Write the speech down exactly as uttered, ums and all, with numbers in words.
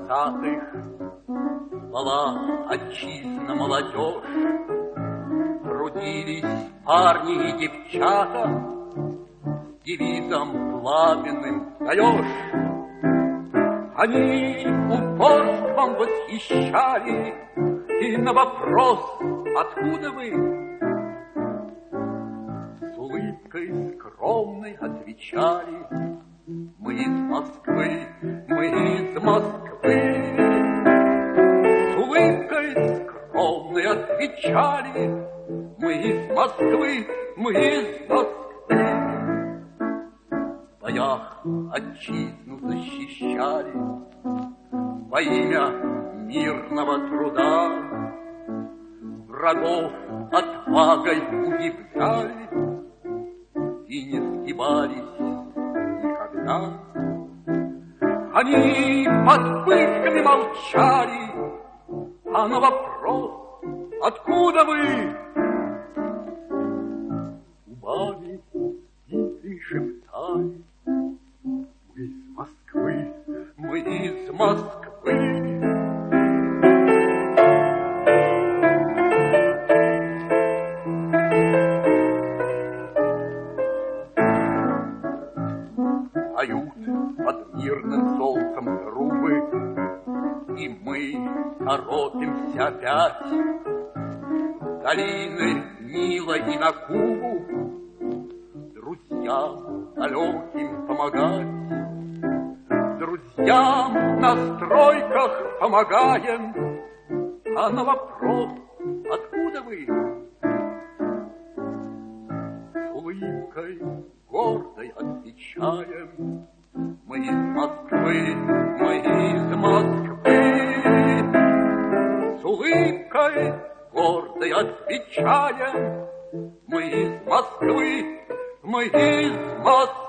двадцатых звала отчизна молодежь. Трудились парни и девчата с девизом пламенным «Даешь!». Они упорством восхищали, и на вопрос «Откуда вы?» с улыбкой скромной отвечали: «Мы из Москвы, мы из Москвы». С улыбкой скромной отвечали: «Мы из Москвы, мы из Москвы». В боях отчизну защищали во имя мирного труда, врагов отвагой удивляли и не сгибались никогда. Они под пытками молчали, а на вопрос «Откуда вы?» губами и шептали: «Мы из Москвы, мы из Москвы». Поют под мирным солнцем трубы, и мы торопимся опять с долины Нила и на Кубу друзьям далеким помогать. Друзьям на стройках помогаем, а на вопрос «Откуда вы?» с улыбкой гордой отвечаем: «Мы из Москвы, мы из Москвы». С улыбкой гордой отвечаем: «Мы из Москвы, мы из Москвы».